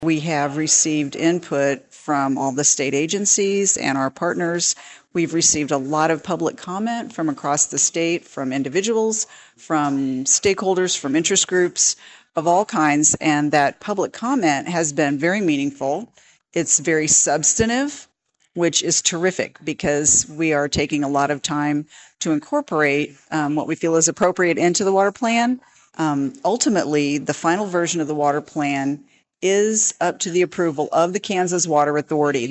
We have received input from all the state agencies and our partners. We've received a lot of public comment from across the state, from individuals, from stakeholders, from interest groups of all kinds, and that public comment has been very meaningful. It's very substantive, which is terrific because we are taking a lot of time to incorporate what we feel is appropriate into the water plan. Ultimately, the final version of the water plan is up to the approval of the Kansas Water Authority.